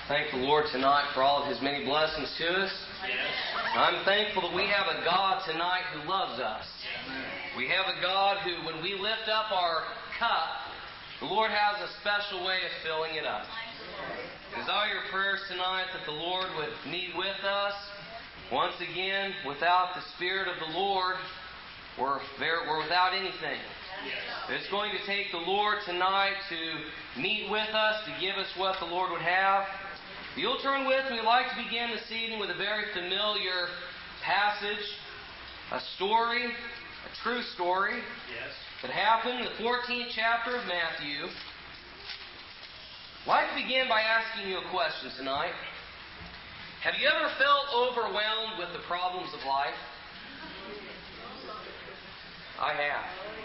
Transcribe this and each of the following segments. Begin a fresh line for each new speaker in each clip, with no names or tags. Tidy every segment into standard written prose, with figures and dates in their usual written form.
Thank the Lord tonight for all of His many blessings to us.
Yes.
I'm thankful that we have a God tonight who loves us. We have a God who, when we lift up our cup, the Lord has a special way of filling it up. It is all your prayers tonight that the Lord would meet with us. Once again, without the Spirit of the Lord, we're without anything. It's going to take the Lord tonight to meet with us, to give us what the Lord would have. If you'll turn with me, I'd like to begin this evening with a very familiar passage, a story, a true story that happened in the 14th chapter of Matthew. I'd like to begin by asking you a question tonight. Have you ever felt overwhelmed with the problems of life? I have.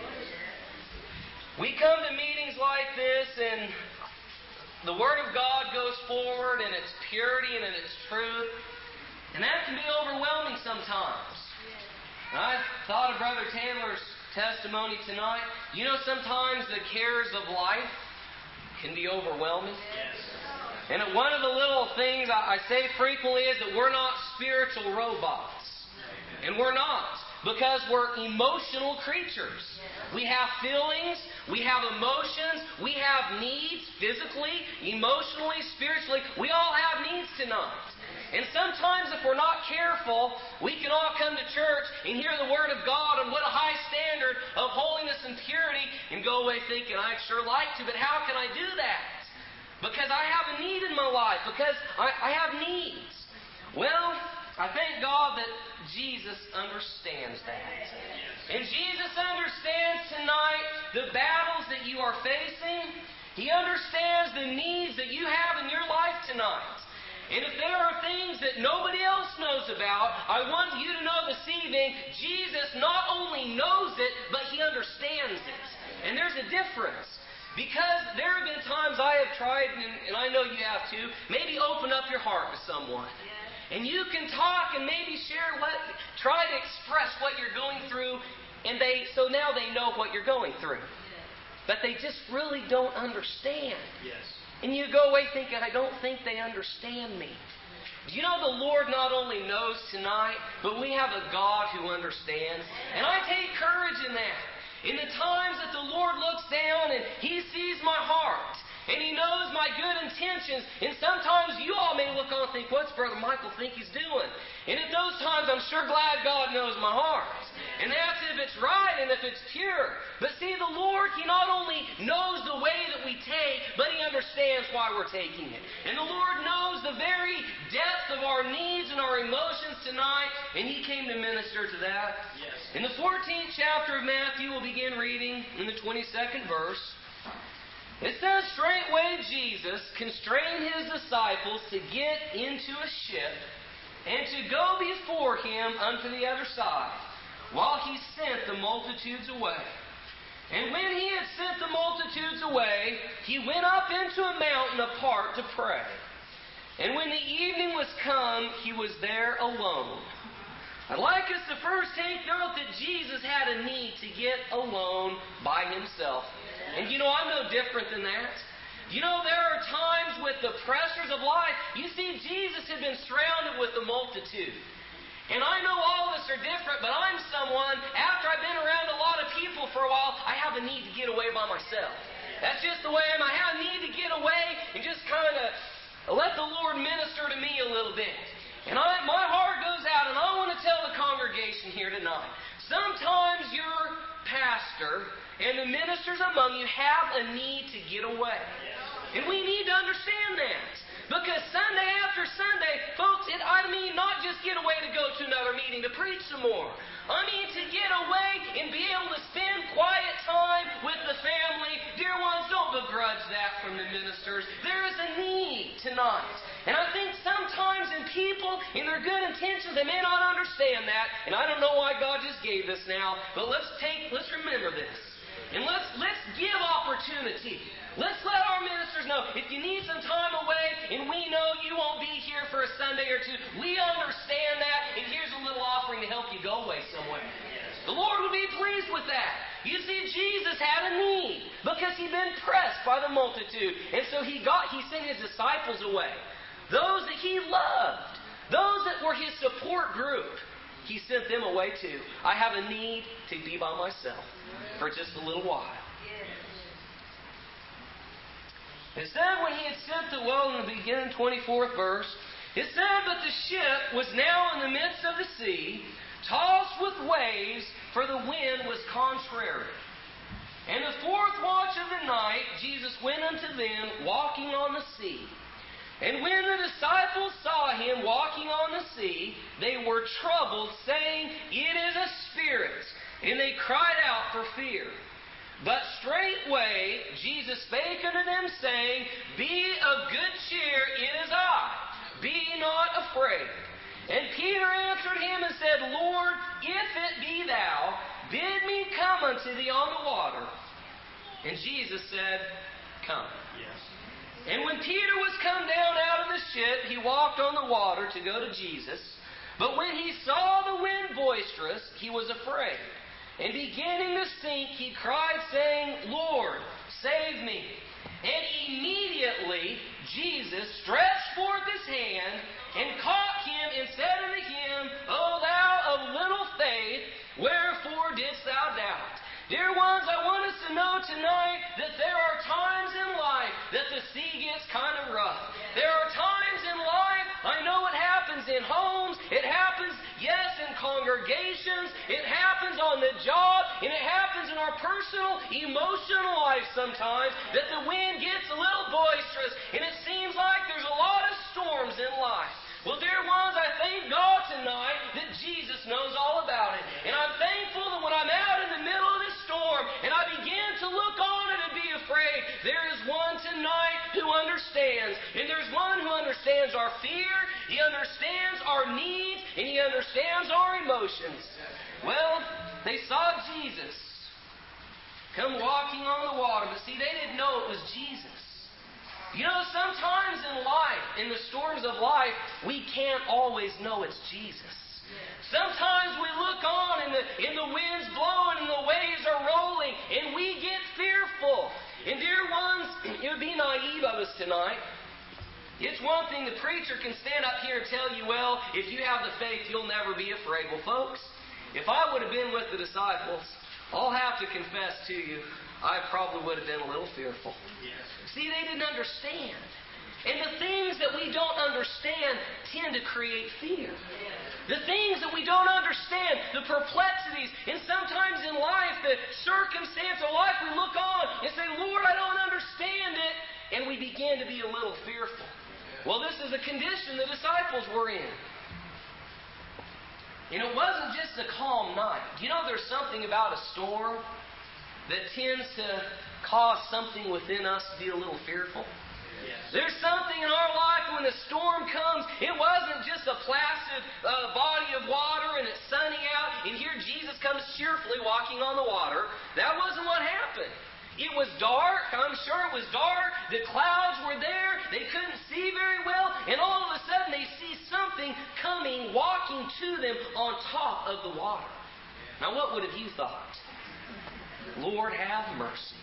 We come to meetings like this and the Word of God goes forward in its purity and in its truth. And that can be overwhelming sometimes. And I thought of Brother Taylor's testimony tonight. You know, sometimes the cares of life can be overwhelming. And one of the little things I say frequently is that we're not spiritual robots. And we're not. Because we're emotional creatures. We have feelings, we have emotions, we have needs physically, emotionally, spiritually. We all have needs tonight. And sometimes if we're not careful, we can all come to church and hear the Word of God and what a high standard of holiness and purity and go away thinking, I'd sure like to, but how can I do that? Because I have a need in my life, because I have needs. Well, I thank God that Jesus understands that. And Jesus understands tonight the battles that you are facing. He understands the needs that you have in your life tonight. And if there are things that nobody else knows about, I want you to know this evening, Jesus not only knows it, but He understands it. And there's a difference. Because there have been times I have tried, and I know you have too, maybe open up your heart to someone. And you can talk and maybe try to express what you're going through, and so now they know what you're going through. But they just really don't understand.
Yes.
And you go away thinking, I don't think they understand me. Do you know the Lord not only knows tonight, but we have a God who understands? And I take courage in that. In the times that the Lord looks down and He sees my heart, and He knows my good intentions. And sometimes you all may look on and think, what's Brother Michael think he's doing? And at those times, I'm sure glad God knows my heart. And that's if it's right and if it's pure. But see, the Lord, He not only knows the way that we take, but He understands why we're taking it. And the Lord knows the very depth of our needs and our emotions tonight, and He came to minister to that.
Yes.
In the 14th chapter of Matthew, we'll begin reading in the 22nd verse. It says, straightway Jesus constrained His disciples to get into a ship and to go before Him unto the other side, while He sent the multitudes away. And when He had sent the multitudes away, He went up into a mountain apart to pray. And when the evening was come, He was there alone. I'd like us to first take note that Jesus had a need to get alone by Himself. And you know, I'm no different than that. You know, there are times with the pressures of life. You see, Jesus had been surrounded with the multitude. And I know all of us are different, but I'm someone, after I've been around a lot of people for a while, I have a need to get away by myself. That's just the way I am. I have a need to get away and just kind of let the Lord minister to me a little bit. And my heart goes out, and I want to tell the congregation here tonight, sometimes your pastor and the ministers among you have a need to get away. And we need to understand that. Because Sunday after Sunday, folks, I mean not just get away to go to another meeting to preach some more. I mean to get away and be able to spend quiet time with the family. Dear ones, don't begrudge that from the ministers. There is a need tonight. And I think sometimes in people, in their good intentions, they may not understand that. And I don't know why God just gave this now, but let's remember this. And let's give opportunity. Let's let our ministers know, if you need some time away, and we know you won't be here for a Sunday or two, we understand that, and here's a little offering to help you go away somewhere. The Lord would be pleased with that. You see, Jesus had a need, because He'd been pressed by the multitude. And so He sent His disciples away. those that He loved, those that were His support group, He sent them away too. I have a need to be by myself for just a little while. It said when He had sent the well in the beginning, 24th verse, it said, but the ship was now in the midst of the sea, tossed with waves, for the wind was contrary. And the fourth watch of the night, Jesus went unto them, walking on the sea. And when the disciples saw Him walking on the sea, they were troubled, saying, it is a spirit. And they cried out for fear. But straightway Jesus spake unto them, saying, be of good cheer, it is I. Be not afraid. And Peter answered Him and said, Lord, if it be Thou, bid me come unto Thee on the water. And Jesus said, come. Yes. And when Peter was come down out of the ship, he walked on the water to go to Jesus. But when he saw the wind boisterous, he was afraid. And beginning to sink, he cried, saying, Lord, save me. And immediately Jesus stretched forth His hand and caught him and said unto him, O thou of little faith, wherefore didst thou doubt? Dear ones, I want us to know tonight that there are times in life that the sea gets kind of rough. There are times in life, I know it happens in homes, it happens, yes, in congregations, it happens on the job, and it happens in our personal, emotional life sometimes, that the wind gets a little boisterous, and it seems like there's a lot of storms in life. Well, dear ones, I thank God tonight that Jesus knows all about it. And I'm thankful that when I'm out in the middle of the storm and I begin to look on it and be afraid, there is one tonight who understands. And there's one who understands our fear, He understands our needs, and He understands our emotions. Well, they saw Jesus come walking on the water, but see, they didn't know it was Jesus. You know, sometimes in life, in the storms of life, we can't always know it's Jesus. Sometimes we look on and the wind's blowing and the waves are rolling and we get fearful. And dear ones, it would be naive of us tonight. It's one thing the preacher can stand up here and tell you, well, if you have the faith, you'll never be afraid. Well, folks, if I would have been with the disciples, I'll have to confess to you, I probably would have been a little fearful. See, they didn't understand. And the things that we don't understand tend to create fear. The things that we don't understand, the perplexities, and sometimes in life, the circumstance of life, we look on and say, Lord, I don't understand it. And we begin to be a little fearful. Well, this is a condition the disciples were in. And it wasn't just a calm night. You know, there's something about a storm that tends to cause something within us to be a little fearful. Yes. There's something in our life when the storm comes, it wasn't just a placid body of water and it's sunny out, and here Jesus comes cheerfully walking on the water. That wasn't what happened. It was dark. I'm sure it was dark. The clouds were there. They couldn't see very well. And all of a sudden they see something coming, walking to them on top of the water. Now what would have you thought? Lord, have mercy.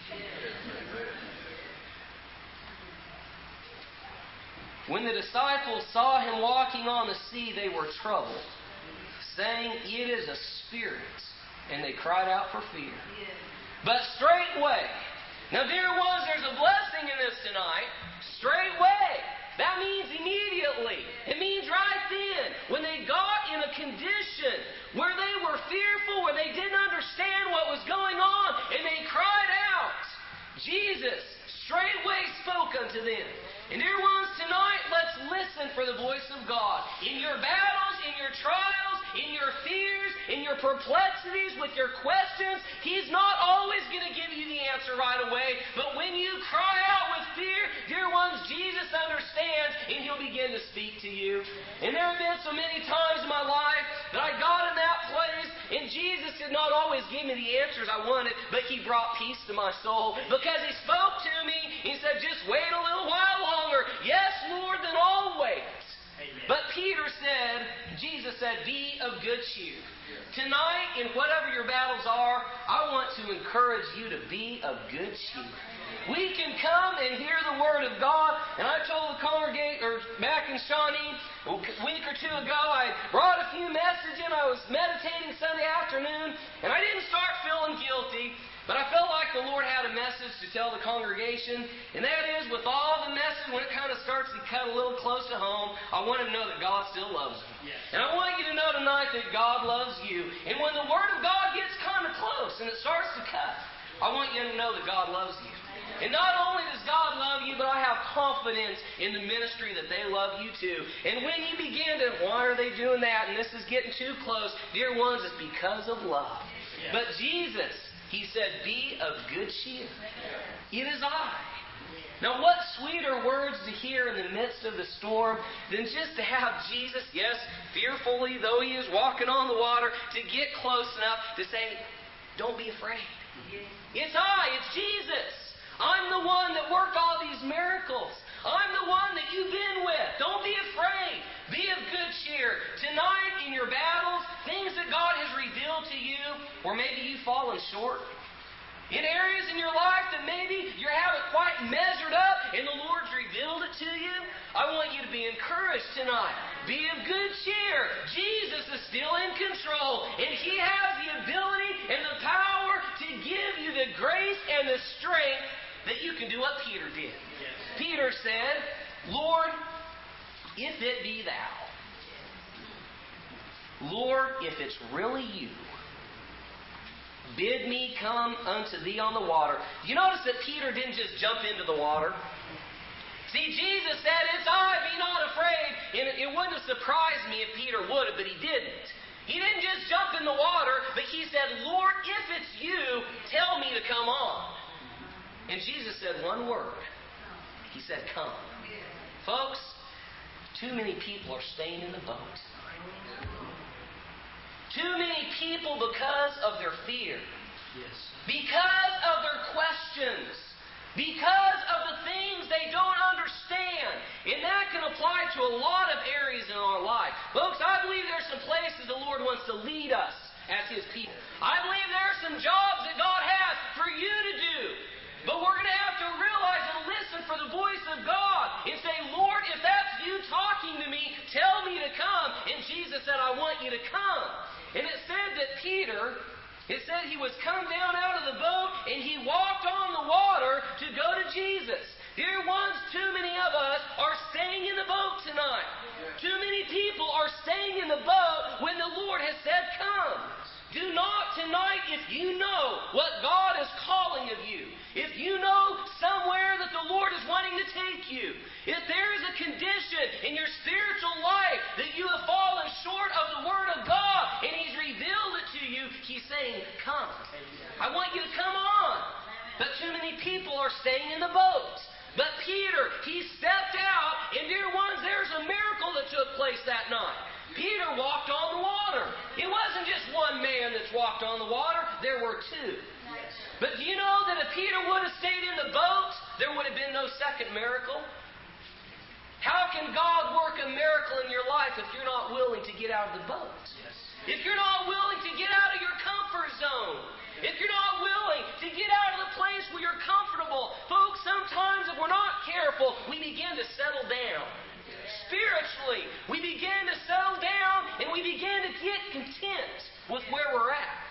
When the disciples saw Him walking on the sea, they were troubled, saying, it is a spirit. And they cried out for fear. But straightway, now dear ones, there's a blessing in this tonight. Straightway. That means immediately. It means right then. When they got in a condition where they were fearful, where they didn't understand what was going on, and they cried out, Jesus straightway spoke unto them. And dear ones, tonight, let's listen for the voice of God. In your battles, in your trials, in your fears, in your perplexities, with your questions, He's not always going to give you the answer right away. But when you cry out with fear, dear ones, Jesus understands and He'll begin to speak to you. And there have been so many times in my life that I got in that place and Jesus did not always give me the answers I wanted, but He brought peace to my soul because He spoke to me. He said, just wait a little while longer. Yes, Lord, then I'll wait. Amen. But Peter said, Jesus said, be of good cheer. Tonight, in whatever your battles are, I want to encourage you to be of good cheer. We can come and hear the Word of God, and I told the congregation back in Shawnee, a week or two ago, I brought a few messages in. I was meditating Sunday afternoon, and I didn't start feeling guilty, but I felt like the Lord had a message to tell the congregation, and that is, with all the message, when it kind of starts to cut a little close to home, I want to know that God still loves them.
Yes.
And I want you to know tonight that God loves you. And when the Word of God gets kind of close and it starts to cut, I want you to know that God loves you. And not only does God love you, but I have confidence in the ministry that they love you too. And when you begin to, why are they doing that? And this is getting too close. Dear ones, it's because of love.
Yes.
But Jesus, He said, be of good cheer. It is I. Now, what sweeter words to hear in the midst of the storm than just to have Jesus, yes, fearfully, though He is walking on the water, to get close enough to say, don't be afraid. It's I, it's Jesus. I'm the one that worked all these miracles. I'm the one that you've been with. Don't be afraid. Be of good cheer. Tonight in your battles, things that God has revealed to you, or maybe you've fallen short. In areas in your life that maybe you haven't quite measured up and the Lord's revealed it to you, I want you to be encouraged tonight. Be of good cheer. Jesus is still in control, and He has the ability and the power to give you the grace and the strength that you can do what Peter did.
Yes.
Peter said, Lord, if it be Thou. Lord, if it's really You, bid me come unto Thee on the water. You notice that Peter didn't just jump into the water. See, Jesus said, it's I, be not afraid. And it wouldn't have surprised me if Peter would have, but he didn't. He didn't just jump in the water, but he said, Lord, if it's You, tell me to come on. And Jesus said one word. He said, come. Folks, too many people are staying in the boat. Too many people, because of their fear,
Yes.
because of their questions, because of the things they don't understand. And that can apply to a lot of areas in our life. Folks, I believe there are some places the Lord wants to lead us as His people. I believe there are some jobs that God has for you to do. But we're going to have to realize and listen for the voice of God and say, Lord, if that's You talking to me, tell me to come. And Jesus said, I want you to come. And it said that Peter, it said he was come down out of the boat and he walked on the water to go to Jesus. Dear ones, too many of us are staying in the boat tonight. Too many people are staying in the boat when the Lord has said, come. Do not tonight, if you know what God is calling of you, if you know somewhere that the Lord is wanting to take you, if there is a condition in your spiritual life that you have fallen short of the Word of God and He's revealed it to you, He's saying, come. I want you to come on. But too many people are staying in the boat. But Peter, he stepped out, and dear ones, there's a miracle that took place that night. Peter walked on the water. It wasn't just one man that's walked on the water. There were two. But do you know that if Peter would have stayed in the boat, there would have been no second miracle? How can God work a miracle in your life if you're not willing to get out of the boat? If you're not willing to get out of your comfort zone? If you're not willing to get out of the place where you're comfortable? Folks, sometimes if we're not careful, we begin to settle down. Spiritually, we begin to settle down and we begin to get content with where we're at.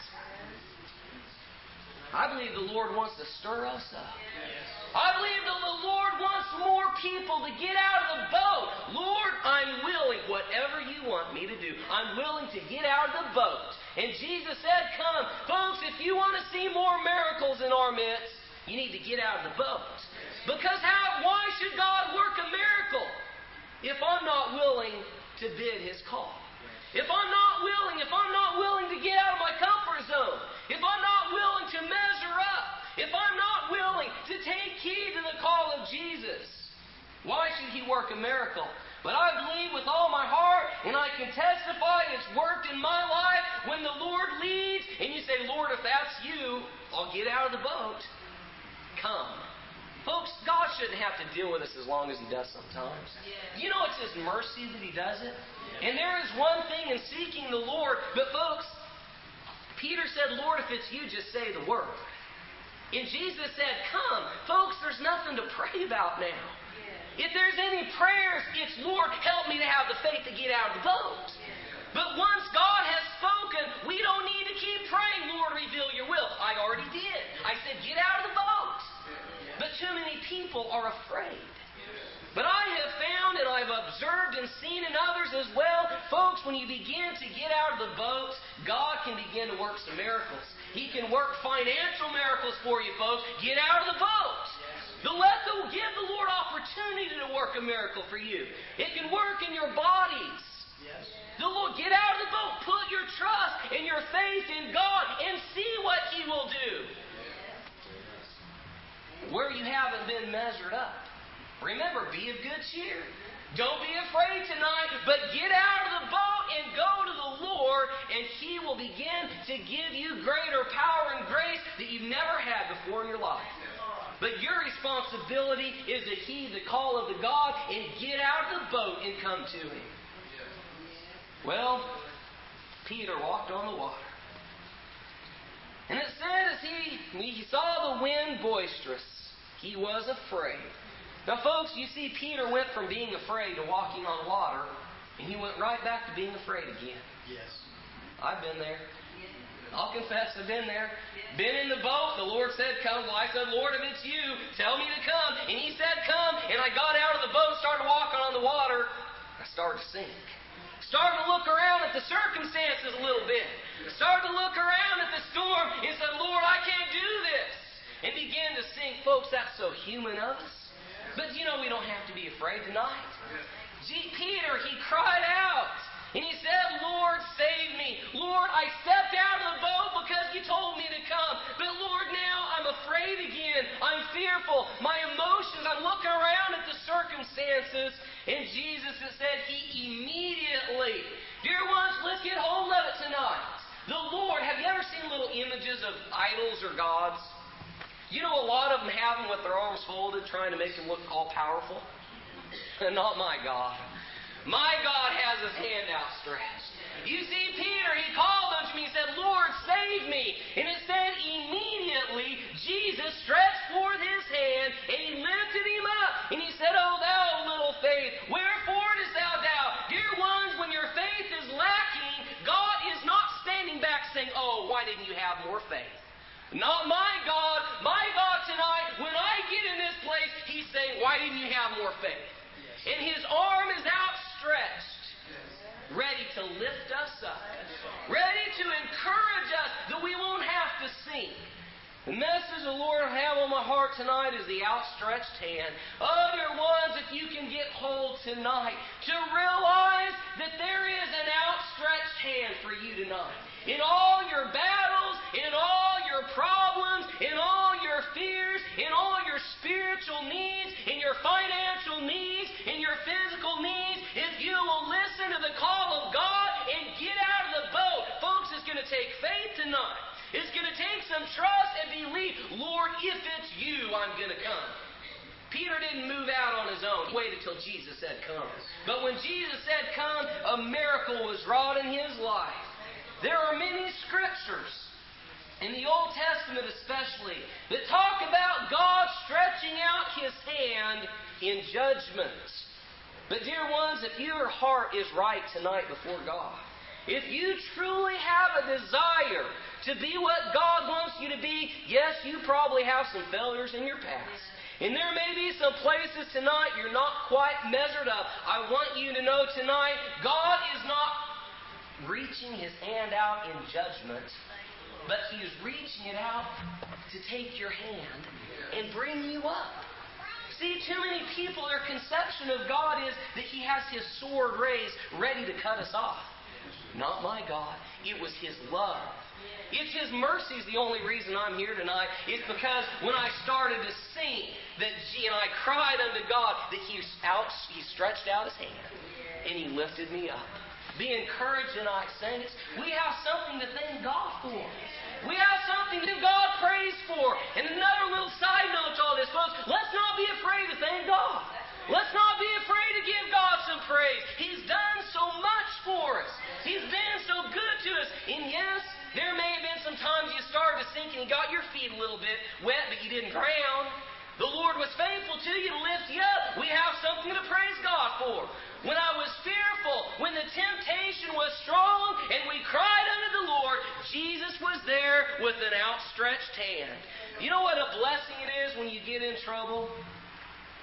I believe the Lord wants to stir us up. I believe that the Lord wants more people to get out of the boat. Lord, I'm willing, whatever You want me to do, I'm willing to get out of the boat. And Jesus said, come. Folks, if you want to see more miracles in our midst, you need to get out of the boat. Because why should God work a miracle if I'm not willing to bid His call? If I'm not willing to get out of my comfort zone, if I'm not willing to measure up, if I'm not willing to take heed to the call of Jesus, why should He work a miracle? But I believe with all my heart, and I can testify it's worked in my life, when the Lord leads, and you say, Lord, if that's You, I'll get out of the boat. Come. Folks, God shouldn't have to deal with us as long as He does sometimes. You know it's His mercy that He does it. And there is one thing in seeking the Lord. But folks, Peter said, Lord, if it's You, just say the word. And Jesus said, come. Folks, there's nothing to pray about now. If there's any prayers, it's, Lord, help me to have the faith to get out of the boat. But once God has spoken, we don't need to keep praying, Lord, reveal your will. I already did. I said, get out of the boat. But too many people are afraid. But I have found, and I've observed and seen in others as well, folks, when you begin to get out of the boat, God can begin to work some miracles. He can work financial miracles for you, folks. Get out of the boat. Give the Lord opportunity to work a miracle for you. It can work in your bodies. The Lord, get out of the boat. Put your trust and your faith in God and see what He will do. Where you haven't been measured up, remember, be of good cheer. Don't be afraid tonight, but get out of the boat and go to the Lord, and He will begin to give you greater power and grace that you've never had before in your life. But your responsibility is to heed the call of the God and get out of the boat and come to Him. Well, Peter walked on the water. And it said as he saw the wind boisterous, he was afraid. Now, folks, you see, Peter went from being afraid to walking on water, and he went right back to being afraid again.
Yes.
I've been there. I'll confess, I've been there. Been in the boat. The Lord said, come. Well, I said, Lord, if it's you, tell me to come. And He said, come. And I got out of the boat, started walking on the water. I started to sink. Started to look around at the circumstances a little bit. Started to look around at the storm and said, Lord, I can't do this. And began to sink. Folks, that's so human of us. But we don't have to be afraid tonight. Peter, he cried out. And he said, Lord, save me. Lord, I stepped out of the boat because You told me to come. But Lord, now I'm afraid again. I'm fearful. My emotions, I'm looking around at the circumstances. And Jesus has said He immediately. Dear ones, let's get hold of it tonight. The Lord, have you ever seen little images of idols or gods? A lot of them have them with their arms folded, trying to make them look all powerful. Not my God. My God has His hand outstretched. You see, Peter, he called unto me and said, Lord, save me. And it said immediately Jesus stretched forth His hand and He lifted him up. And He said, O thou of little faith, wherefore dost thou doubt? Dear ones, when your faith is lacking, God is not standing back saying, oh, why didn't you have more faith? Not my God. My God tonight, when I get in this place, He's saying, why didn't you have more faith? And His arm is outstretched, ready to lift us up, ready to encourage us that we won't have to sink. The message the Lord will have on my heart tonight is the outstretched hand. Other ones, if you can get hold tonight, to realize that there is an outstretched hand for you tonight. In all your battles, in all your problems, in all your fears, in all your spiritual needs, in your financial needs, in your physical needs, if you will listen to the call of God and get out of the boat, folks, it's going to take faith tonight. It's going to take some trust and belief. Lord, if it's You, I'm going to come. Peter didn't move out on his own. He waited till Jesus said come. But when Jesus said come, a miracle was wrought in his life. There are many scriptures, in the Old Testament especially, that talk about God stretching out His hand in judgment. But dear ones, if your heart is right tonight before God, if you truly have a desire to be what God wants you to be, yes, you probably have some failures in your past. And there may be some places tonight you're not quite measured up. I want you to know tonight, God is not reaching His hand out in judgment, but He is reaching it out to take your hand and bring you up. See, too many people, their conception of God is that He has His sword raised, ready to cut us off. Not my God. It was His love. It's His mercy is the only reason I'm here tonight. It's because when I started to sing, and I cried unto God, that He stretched out His hand and He lifted me up. Be encouraged tonight, saints. We have something to thank God for. We have something to give God praise for. And another little side note to all this, folks, let's not be afraid to thank God. Let's not be afraid to give God some praise. He's done so much for us. He's been so good to us. And yes, there may have been some times you started to sink and you got your feet a little bit wet, but you didn't drown. The Lord was faithful to you to lift you up. We have something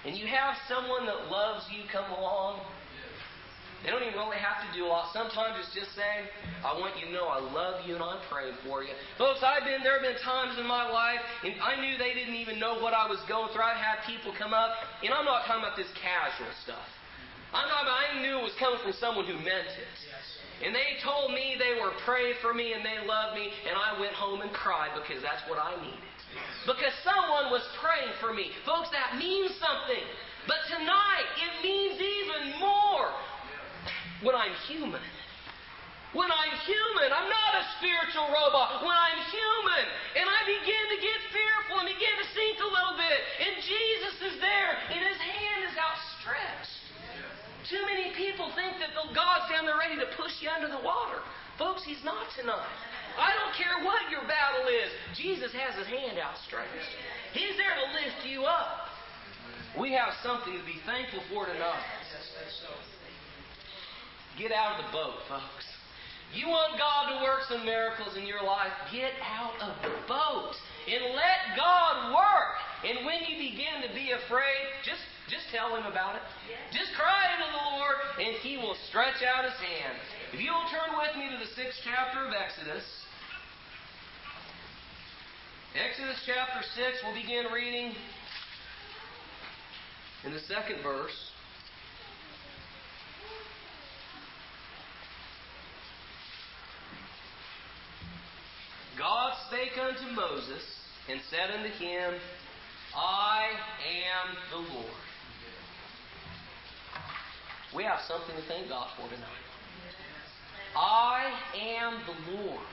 and you have someone that loves you come along, they don't even really have to do a lot. Sometimes it's just saying, I want you to know I love you and I'm praying for you. Folks, there have been times in my life, and I knew they didn't even know what I was going through. I've had people come up, and I'm not talking about this casual stuff. I knew it was coming from someone who meant it. And they told me they were praying for me and they loved me, and I went home and cried because that's what I needed. Because someone was praying for me. Folks, that means something. But tonight, it means even more when I'm human. When I'm human, I'm not a spiritual robot. When I'm human, and I begin to get fearful and begin to sink a little bit, and Jesus is there, and His hand is outstretched. Too many people think that God's down there ready to push you under the water. Folks, He's not tonight. I don't care what your battle is. Jesus has His hand outstretched. He's there to lift you up. We have something to be thankful for tonight. Get out of the boat, folks. You want God to work some miracles in your life, get out of the boat and let God work. And when you begin to be afraid, just tell Him about it. Just cry unto the Lord, and He will stretch out His hand. If you'll turn with me to the 6th chapter of Exodus. Exodus chapter 6, we'll begin reading in the 2nd verse. God spake unto Moses, and said unto him, I am the Lord. We have something to thank God for tonight. I am the Lord.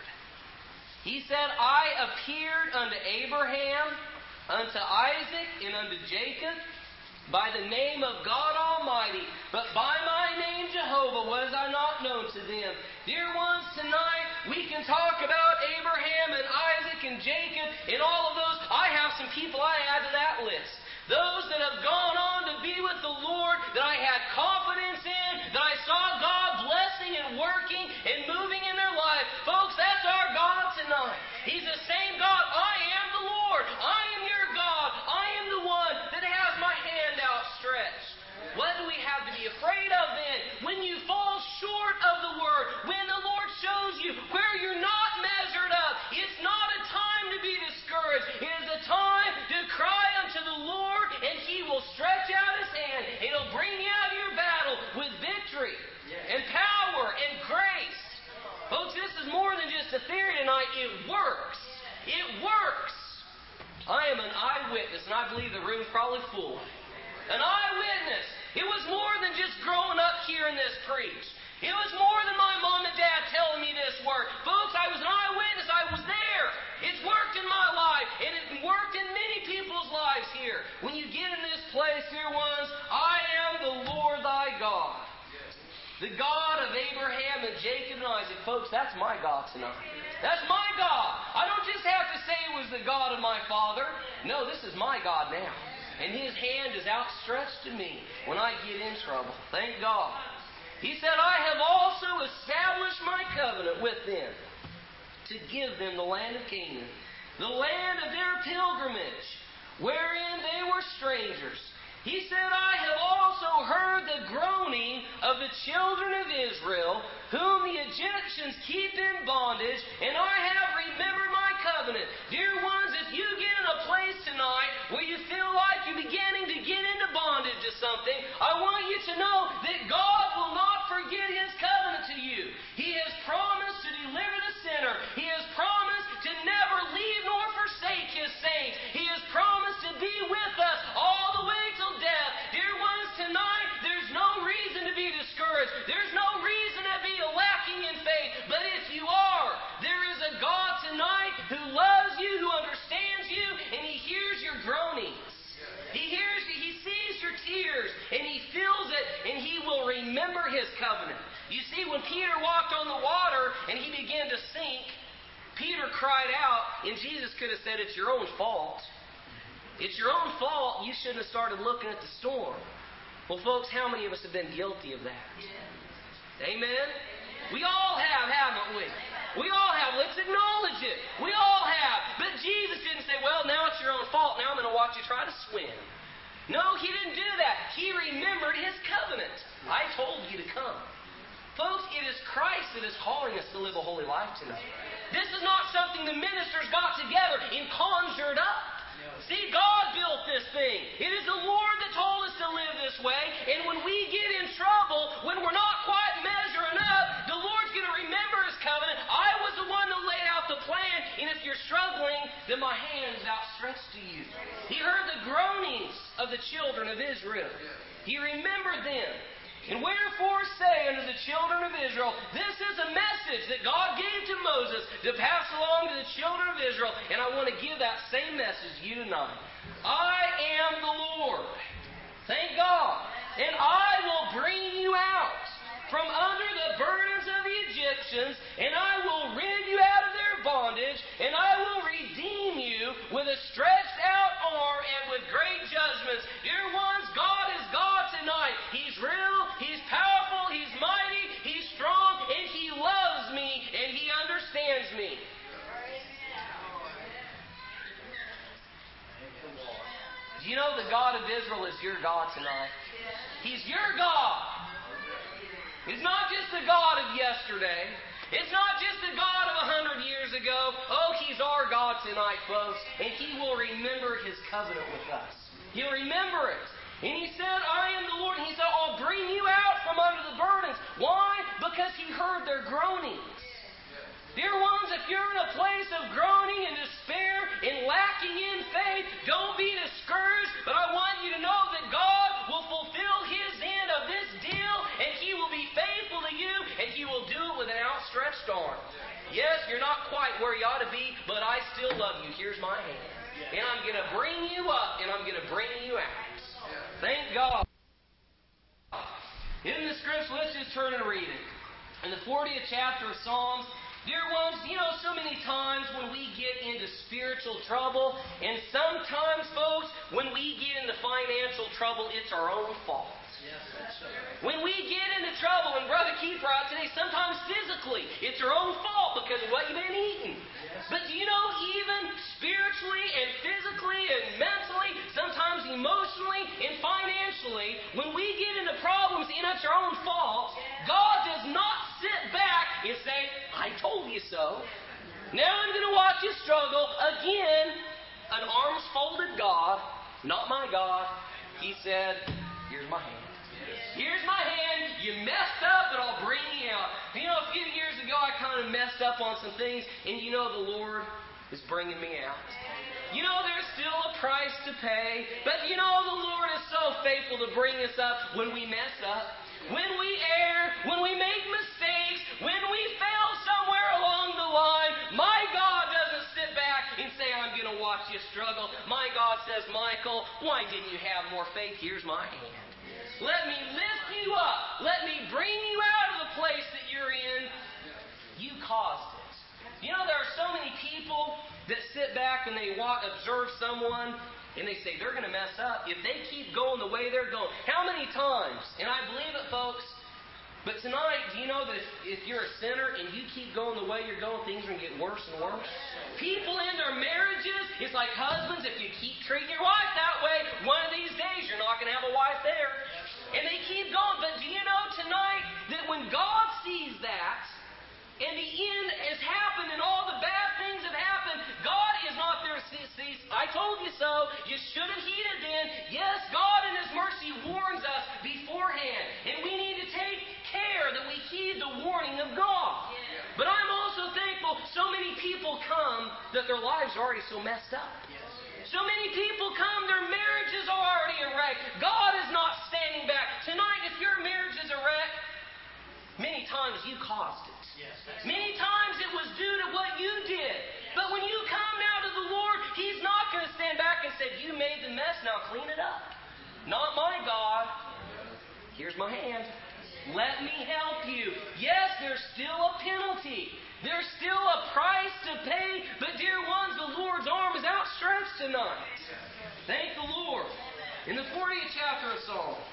He said, I appeared unto Abraham, unto Isaac, and unto Jacob, by the name of God Almighty, but by my name Jehovah was I not known to them. Dear ones, tonight we can talk about Abraham and Isaac and Jacob and all of those. I have some people I add to that list. Those that have gone on to be with the Lord, that I had confidence in, that I saw God blessing and working and moving in their life. Folks, that's our God tonight. He's the same God. I am the Lord. I am your God. I am the one that has my hand outstretched. What do we have to be afraid of then? When you fall short of the Word, when the Lord shows you where you're not measured up, it's not a time to be discouraged. It is a time to cry unto the Lord, and He will stretch out His hand. It'll bring you out of your battle with victory and power and grace. Folks, this is more than just a theory tonight. It works. It works. I am an eyewitness, and I believe the room's probably full. An eyewitness. It was more than just growing up hearing this preached. It was more than my mom and dad telling me this worked. Folks, I was an eyewitness. I was there. It's worked in my life, and it worked in many people's lives here. When you get in this place, dear ones, I am the Lord thy God. The God of Abraham and Jacob and Isaac. Folks, that's my God tonight. That's my God. I don't just have to say it was the God of my father. No, this is my God now. And His hand is outstretched to me when I get in trouble. Thank God. He said, I have also established my covenant with them to give them the land of Canaan, the land of their pilgrimage, wherein they were strangers. He said, I have also heard the groaning of the children of Israel, whom the Egyptians keep in bondage, and I have remembered my covenant. Dear ones, if you get in a place tonight where you feel like you're beginning to get into bondage to something, I want you to know that God will not forget His covenant to you. He has promised to deliver the sinner. He has promised to never leave nor forsake His saints. He has promised to be with us all the way till death. Dear ones, tonight there's no reason to be discouraged. There's no reason to be lacking in faith. But if you are, there is a God tonight who loves you, who understands you, and He hears your groanings. He hears you, He sees your tears, and He feels it, and He will remember His covenant. You see, when Peter walked on the water and he began to sink, Peter cried out, and Jesus could have said, it's your own fault. It's your own fault. You shouldn't have started looking at the storm. Well, folks, how many of us have been guilty of that? Amen? We all have, haven't we? We all have. Let's acknowledge it. We all have. But Jesus didn't say, well, now it's your own fault. Now I'm going to watch you try to swim. No, He didn't do that. He remembered His covenant. I told you to come. Folks, it is Christ that is calling us to live a holy life tonight. This is not something the ministers got together and conjured up. See, God built this thing. It is the Lord that told us to live this way. And when we get in trouble, when we're not quite measuring up, the Lord's going to remember His covenant. I was the one that laid out the plan. And if you're struggling, then my hand is outstretched to you. He heard the groanings of the children of Israel. He remembered them. And wherefore say unto the children of Israel, this is a message that God gave to Moses to pass along to the children of Israel. And I want to give that same message to you tonight. I am the Lord. Thank God. And I will bring you out from under the burdens of the Egyptians, and I will rid you out of their bondage, and I will redeem you with a stretched out arm and with great judgments. Dear ones, God is God tonight. He's real, He's powerful, He's mighty, He's strong, and He loves me, and He understands me. Do you know the God of Israel is your God tonight? He's your God. He's not just the God of yesterday. It's not just the God of 100 years ago. Oh, He's our God tonight, folks. And He will remember His covenant with us. He'll remember it. And He said, I am the Lord. And He said, I'll bring you out from under the burdens. Why? Because He heard their groanings. Dear ones, if you're in a place of groaning and despair and lacking in faith, don't be discouraged. But I want you to know that God will fulfill His end of this deal, and He will be faithful to you, and He will do it with an outstretched arm. Yes, you're not quite where you ought to be, but I still love you. Here's my hand. And I'm going to bring you up, and I'm going to bring you out. Thank God. In the scripts, let's just turn and read it. In the 40th chapter of Psalms, dear ones, you know, so many times when we get into spiritual trouble, and sometimes, folks, when we get into financial trouble, it's our own fault. When we get into trouble, and Brother Keith brought today, sometimes physically, it's our own fault because of what you've been eating. But do you know, even spiritually and physically and mentally, sometimes emotionally and financially, when we get into problems and it's our own fault, God does not sit back and say, I told you so. Now I'm going to watch you struggle. Again, an arms folded God, not my God. He said, here's my hand. Here's my hand. You messed up, but I'll bring you out. You know, a few years ago, I kind of messed up on some things, and you know the Lord is bringing me out. You know, there's still a price to pay, but you know the Lord is so faithful to bring us up when we mess up, when we err, when we make mistakes, when we fail somewhere along the line. My God doesn't sit back and say, I'm going to watch you struggle. My God says, Michael, why didn't you have more faith? Here's my hand. Let me lift you up. Let me bring you out of the place that you're in. You caused it. You know, there are so many people that sit back and they observe someone and they say they're going to mess up if they keep going the way they're going. How many times? And I believe it, folks. But tonight, do you know that if you're a sinner and you keep going the way you're going, things are going to get worse and worse? People in their marriages, it's like husbands, if you keep treating your wife that way, one of these days you're not going to have a wife there. And they keep going. But do you know tonight that when God sees that, and the end has happened and all the bad things have happened, God is not there to see, I told you so, you should have heeded then. Yes, God in His mercy warns us beforehand. And we need to take care that we heed the warning of God. But I'm also thankful so many people come that their lives are already so messed up. So many people come, their marriage is already a wreck. God is not standing back. Tonight, if your marriage is a wreck, many times you caused it. Many times it was due to what you did. But when you come now to the Lord, He's not going to stand back and say, you made the mess, now clean it up. Not my God. Here's my hand. Let me help you. Yes, there's still a penalty. There's still a price to pay. But dear ones, the Lord's arm is outstretched tonight. Thank the Lord. In the 40th chapter of Psalm,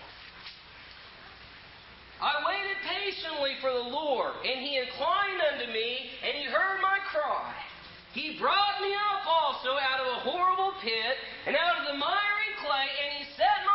I waited patiently for the Lord, and He inclined unto me, and He heard my cry. He brought me up also out of a horrible pit, and out of the miry clay, and He set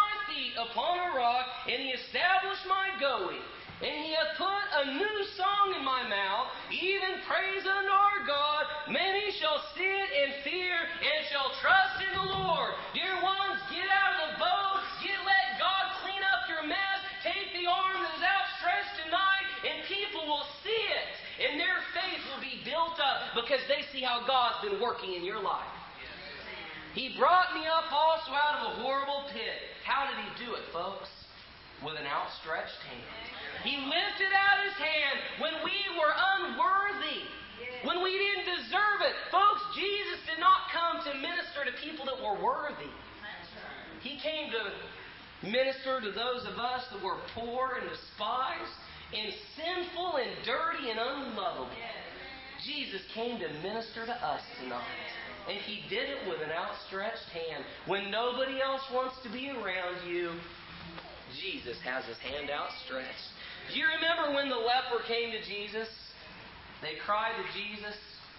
and He established my going. And He hath put a new song in my mouth, even praise unto our God. Many shall see it and fear, and shall trust in the Lord. Dear ones, get out of the boat. Let God clean up your mess. Take the arm that is outstretched tonight, and people will see it. And their faith will be built up because they see how God's been working in your life. He brought me up also out of a horrible pit. How did He do it, folks? With an outstretched hand. He lifted out His hand when we were unworthy, when we didn't deserve it. Folks, Jesus did not come to minister to people that were worthy. He came to minister to those of us that were poor and despised and sinful and dirty and unlovable. Jesus came to minister to us tonight. And He did it with an outstretched hand. When nobody else wants to be around you, Jesus has His hand outstretched. Do you remember when the leper came to Jesus? They cried to Jesus.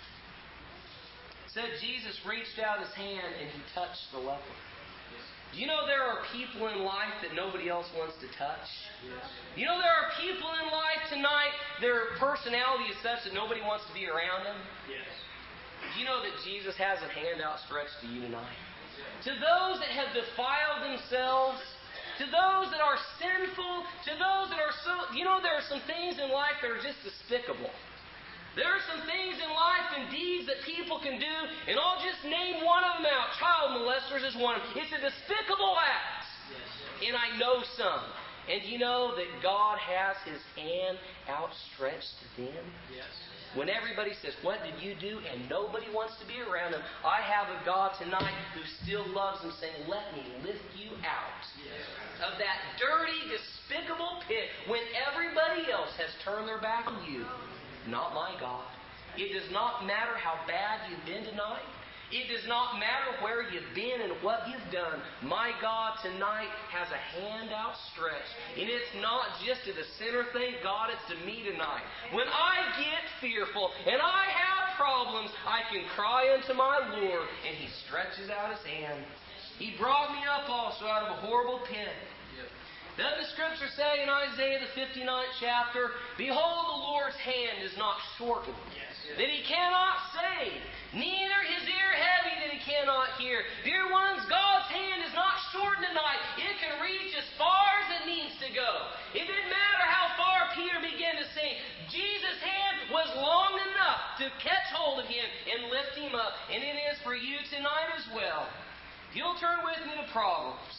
It said Jesus reached out His hand and He touched the leper. Do you know there are people in life that nobody else wants to touch? You know there are people in life tonight, their personality is such that nobody wants to be around them? Do you know that Jesus has a hand outstretched to you tonight? To those that have defiled themselves, to those that are sinful, to those that are so... You know, there are some things in life that are just despicable. There are some things in life and deeds that people can do, and I'll just name one of them out. Child molesters is one of them. It's a despicable act. And I know some. And you know that God has His hand outstretched to them? When everybody says, what did you do? And nobody wants to be around them. I have a God tonight who still loves them, saying, let me lift you out of that dirty, despicable pit when everybody else has turned their back on you. Not my God. It does not matter how bad you've been tonight. It does not matter where you've been and what you've done. My God tonight has a hand outstretched. And it's not just to the sinner, thank God, it's to me tonight. When I get fearful and I have problems, I can cry unto my Lord, and He stretches out His hand. He brought me up also out of a horrible pit. Doesn't the Scripture say in Isaiah the 59th chapter, behold, the Lord's hand is not shortened, that He cannot save, neither His ear heavy that He cannot hear. Dear ones, God's hand is not shortened tonight. It can reach as far as it needs to go. It didn't matter how far Peter began to sink. Jesus' hand was long enough to catch hold of him and lift him up. And it is for you tonight as well. If you'll turn with me to Proverbs.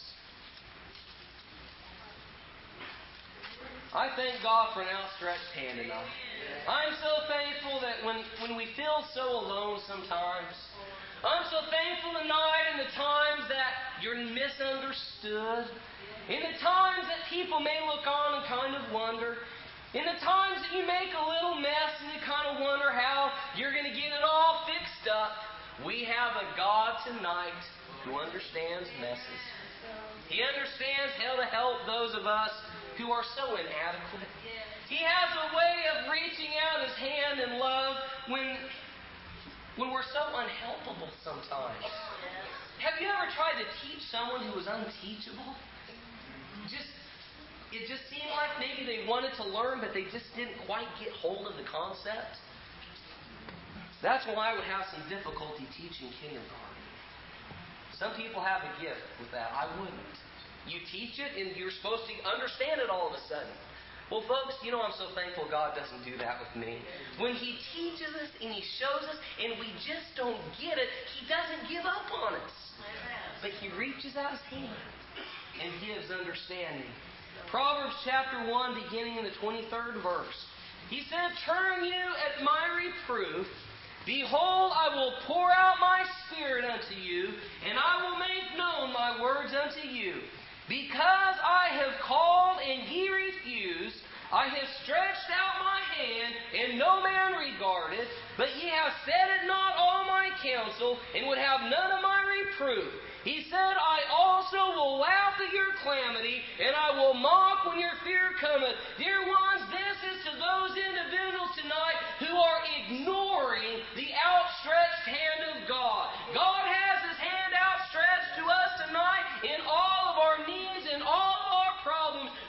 I thank God for an outstretched hand tonight. I'm so thankful that when we feel so alone sometimes, I'm so thankful tonight in the times that you're misunderstood, in the times that people may look on and kind of wonder, in the times that you make a little mess and you kind of wonder how you're going to get it all fixed up. We have a God tonight who understands messes. He understands how to help those of us who are so inadequate. He has a way of reaching out His hand in love when we're so unhelpable sometimes. Have you ever tried to teach someone who was unteachable? It just seemed like maybe they wanted to learn, but they just didn't quite get hold of the concept. That's why I would have some difficulty teaching kindergarten. Some people have a gift with that. I wouldn't. You teach it and you're supposed to understand it all of a sudden. Well, folks, you know I'm so thankful God doesn't do that with me. When He teaches us and He shows us and we just don't get it, He doesn't give up on us. But He reaches out His hand and gives understanding. Proverbs chapter 1, beginning in the 23rd verse. He said, turn you at my reproof. Behold, I will pour out my Spirit unto you, and I will make known my words unto you. Because I have called and ye refused, I have stretched out my hand, and no man regarded, but ye have set at naught all my counsel, and would have none of my reproof. He said, I also will laugh at your calamity, and I will mock when your fear cometh. Dear ones, this is to those individuals tonight who are ignoring the outstretched hand of God. God has His hand outstretched to us tonight in all of our needs and all of our problems.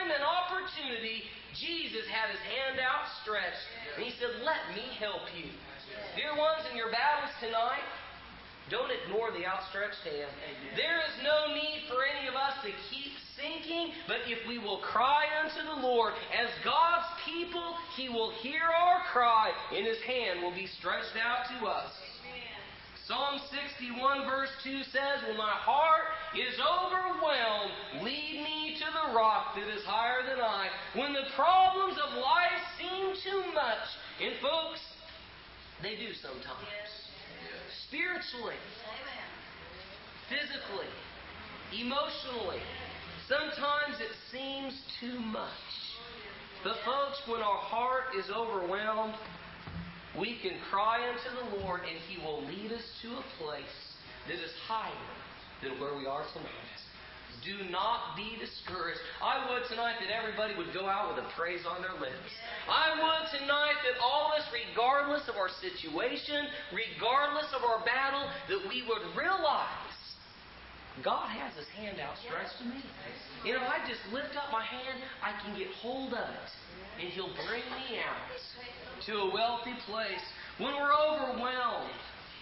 time and opportunity, Jesus had His hand outstretched, and He said, let me help you. Dear ones, in your battles tonight, don't ignore the outstretched hand. There is no need for any of us to keep sinking, but if we will cry unto the Lord as God's people, He will hear our cry, and His hand will be stretched out to us. Psalm 61 verse 2 says, when my heart is overwhelmed, lead me to the rock that is higher than I. When the problems of life seem too much, and folks, they do sometimes. Spiritually, physically, emotionally, sometimes it seems too much. But folks, when our heart is overwhelmed, we can cry unto the Lord, and He will lead us to a place that is higher than where we are tonight. Do not be discouraged. I would tonight that everybody would go out with a praise on their lips. I would tonight that all of us, regardless of our situation, regardless of our battle, that we would realize God has His hand outstretched to me. And if I just lift up my hand, I can get hold of it. And He'll bring me out to a wealthy place. When we're overwhelmed,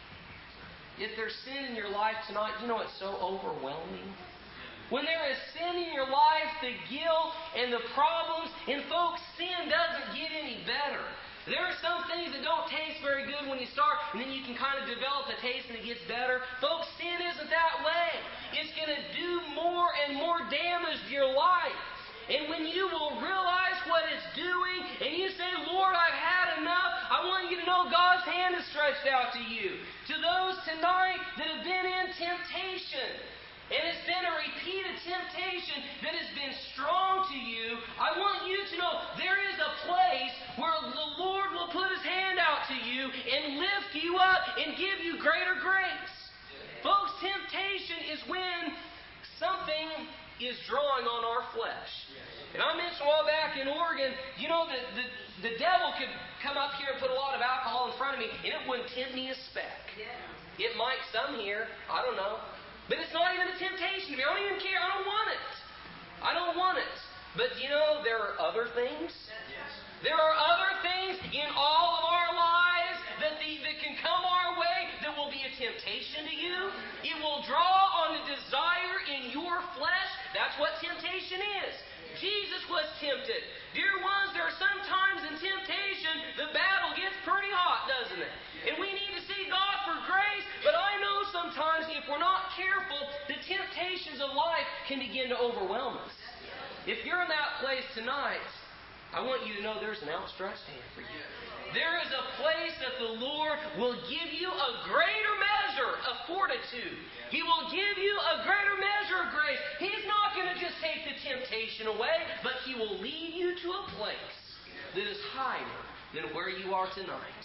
if there's sin in your life tonight, you know it's so overwhelming. When there is sin in your life, the guilt and the problems, and folks, sin doesn't get any better. There are some things that don't taste very good when you start, and then you can kind of develop a taste and it gets better. Folks, sin isn't that way. It's going to do more and more damage to your life. And when you will realize what it's doing, and you say, Lord, I've had enough, I want you to know God's hand is stretched out to you. To those tonight that have been in temptation, and it's been a repeated temptation that has been strong to you, I want you to know there is a place where the Lord will put His hand out to you and lift you up and give you greater grace. Folks, temptation is when something is drawing on our flesh. And I mentioned a while back in Oregon, you know, the devil could come up here and put a lot of alcohol in front of me, and it wouldn't tempt me a speck. It might some here, I don't know. But it's not even a temptation to me. I don't even care. I don't want it. I don't want it. But you know, there are other things. There are other things in all of our lives that can come our way that will be a temptation to you. It will draw on the desire in your flesh. That's what temptation is. Jesus was tempted. Dear ones, there are some times in temptation the battle gets pretty hot, doesn't it? And we need to see God for grace, but I know sometimes if we're not careful, the temptations of life can begin to overwhelm us. If you're in that place tonight, I want you to know there's an outstretched hand for you. There is a place that the Lord will give you a greater measure of fortitude. He will give you a greater measure of grace. He's not going to just take the temptation away, but He will lead you to a place that is higher than where you are tonight.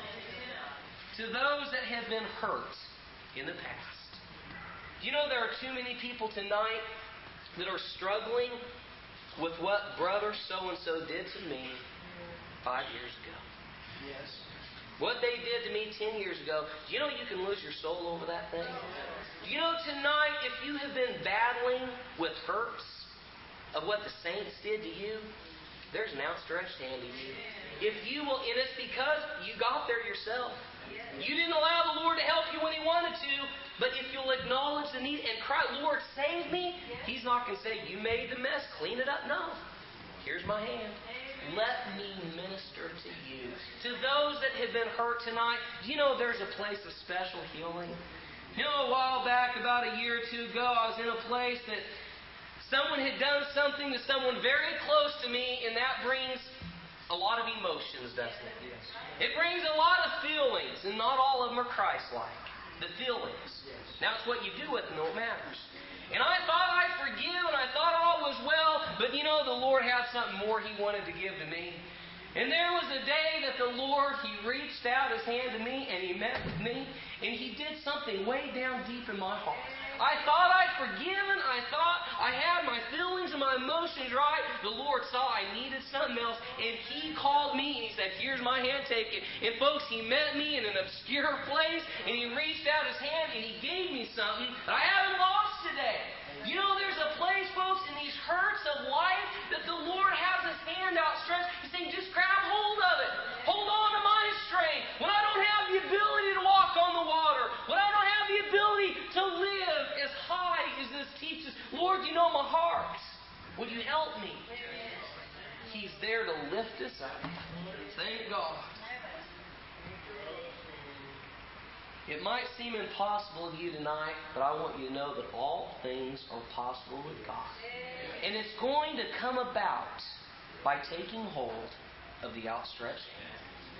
To those that have been hurt in the past. Do you know there are too many people tonight that are struggling with what brother so-and-so did to me 5 years ago? Yes. What they did to me 10 years ago. Do you know you can lose your soul over that thing? Do you know tonight, if you have been battling with hurts of what the saints did to you, there's an outstretched hand to you. If you will, and it's because you got there yourself. You didn't allow the Lord to help you when He wanted to, but if you'll acknowledge the need and cry, Lord, save me, He's not going to say, you made the mess, clean it up. No. Here's my hand. Let me minister to you. To those that have been hurt tonight, do you know there's a place of special healing? You know, a while back, about a year or two ago, I was in a place that someone had done something to someone very close to me, and that brings a lot of emotions, doesn't it? Yes. It brings a lot of feelings, and not all of them are Christ-like. The feelings. Now, it's what you do with them that matters. And I thought I'd forgive, and I thought all was well, but you know, the Lord had something more He wanted to give to me. And there was a day that the Lord, He reached out His hand to me, and He met with me, and He did something way down deep in my heart. I thought I'd forgiven. I thought I had my feelings and my emotions right. The Lord saw I needed something else, and He called me, and He said, here's my hand, take it. And folks, He met me in an obscure place, and He reached out His hand, and He gave me something that I haven't lost today. You know, there's a place, folks, in these hurts of life that the Lord has His hand outstretched. He's saying, just grab hold of it. Hold on to my strength. When I don't have the ability to walk on the water, when I don't have the ability to live as high as this teaches, Lord, you know my heart. Would you help me? He's there to lift us up. Thank God. It might seem impossible to you tonight, but I want you to know that all things are possible with God. And it's going to come about by taking hold of the outstretched hand.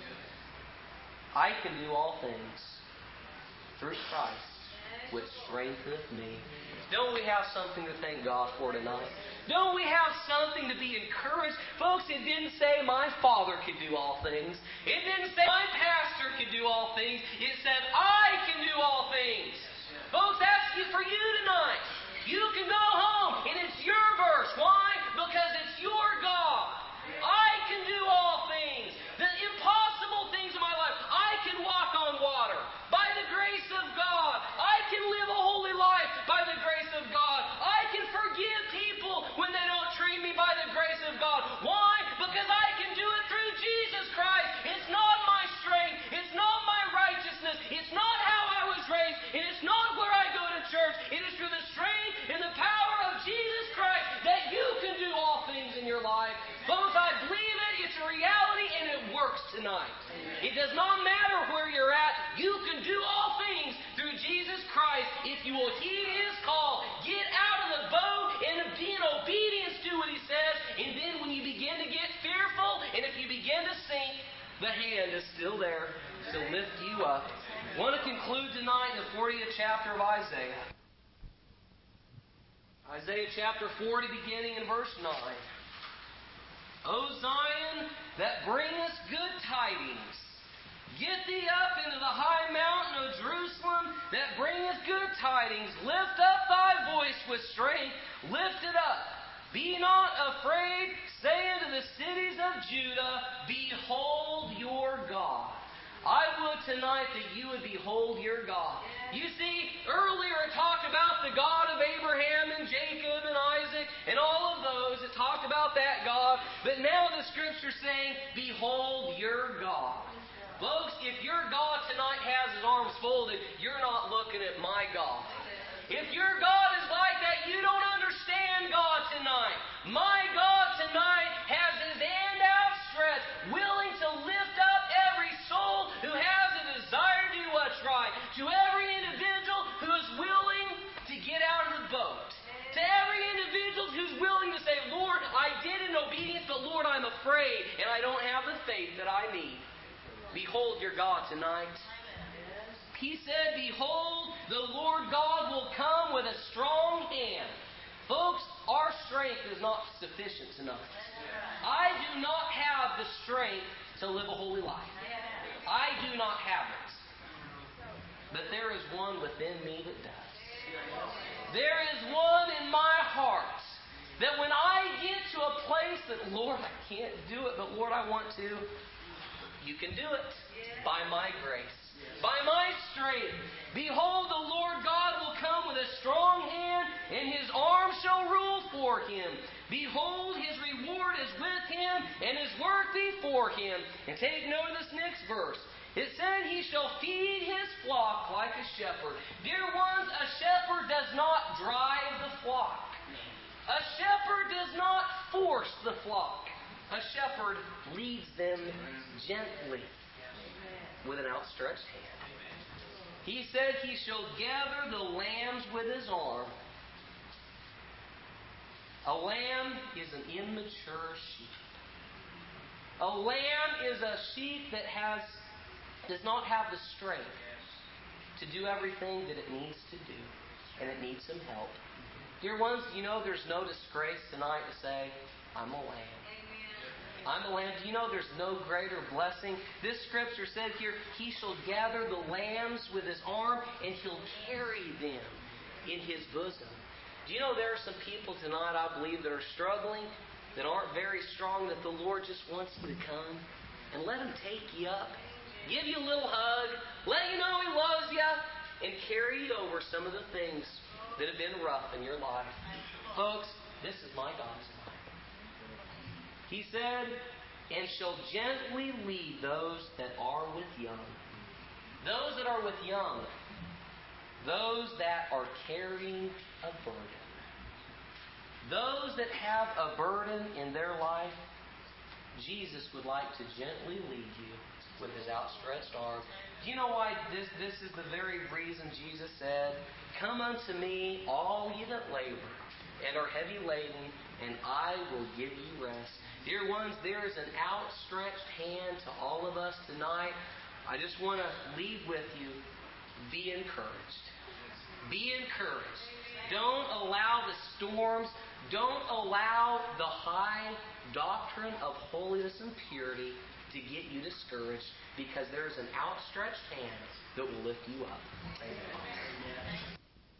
I can do all things through Christ, which strengtheneth me. Don't we have something to thank God for tonight? Don't we have something to be encouraged? Folks, it didn't say my father could do all things. It didn't say my pastor could do all things. It said I can do all things. Folks, that's for you tonight. You can go home, and it's your verse. Why? Because it's your God. I can do all things. The impossible things in my life. I can walk on water by the grace of God. I can live a holy life by the grace of God. I can forgive people when they don't treat me by the grace of God. Why? Because I can do it through Jesus Christ. It's not my strength. It's not my righteousness. It's not how I was raised. And it's not where I go to church. It is through the strength and the power of Jesus Christ that you can do all things in your life. Folks, I believe it. It's a reality, and it works tonight. It does not matter where you're at. You can do all things through Jesus Christ if you will heed His call. Get out of the boat and be in obedience to what He says. And then when you begin to get fearful, and if you begin to sink, the hand is still there to lift you up. I want to conclude tonight in the 40th chapter of Isaiah. Isaiah chapter 40, beginning in verse 9. O Zion, that bringest good tidings, get thee up into the high mountain of Jerusalem, that bringeth good tidings. Lift up thy voice with strength, lift it up. Be not afraid, say unto the cities of Judah, behold your God. I would tonight that you would behold your God. You see, earlier it talked about the God of Abraham and Jacob and Isaac and all of those. It talked about that God. But now the Scripture's saying, behold your God. Folks, if your God tonight has His arms folded, you're not looking at my God. If your God is like that, you don't understand God tonight. My God tonight has His hand outstretched, willing to lift up every soul who has a desire to do what's right. To every individual who is willing to get out of the boat. To every individual who's willing to say, Lord, I did in obedience, but Lord, I'm afraid, and I don't have the faith that I need. Behold your God tonight. He said, behold, the Lord God will come with a strong hand. Folks, our strength is not sufficient tonight. I do not have the strength to live a holy life. I do not have it. But there is one within me that does. There is one in my heart that when I get to a place that, Lord, I can't do it, but Lord, I want to, you can do it by my grace. By my strength. Behold, the Lord God will come with a strong hand, and His arm shall rule for Him. Behold, His reward is with Him, and His work before Him. And take note of this next verse. It said, He shall feed His flock like a shepherd. Dear ones, a shepherd does not drive the flock. A shepherd does not force the flock. A shepherd leads them gently with an outstretched hand. He said He shall gather the lambs with His arm. A lamb is an immature sheep. A lamb is a sheep that does not have the strength to do everything that it needs to do, and it needs some help. Dear ones, you know there's no disgrace tonight to say, I'm a lamb. I'm a lamb. Do you know there's no greater blessing? This Scripture said here, He shall gather the lambs with His arm, and He'll carry them. in His bosom. Do you know there are some people tonight, I believe, that are struggling, that aren't very strong, that the Lord just wants you to come and let Him take you up, give you a little hug, let you know He loves you, and carry you over some of the things that have been rough in your life. Folks, this is my God's life. He said, and shall gently lead those that are with young. Those that are with young. Those that are carrying a burden. Those that have a burden in their life, Jesus would like to gently lead you with His outstretched arm. Do you know why this is the very reason Jesus said, come unto me, all ye that labor and are heavy laden, and I will give you rest. Dear ones, there is an outstretched hand to all of us tonight. I just want to leave with you, be encouraged. Be encouraged. Don't allow the storms, don't allow the high doctrine of holiness and purity to get you discouraged, because there is an outstretched hand that will lift you up. Amen.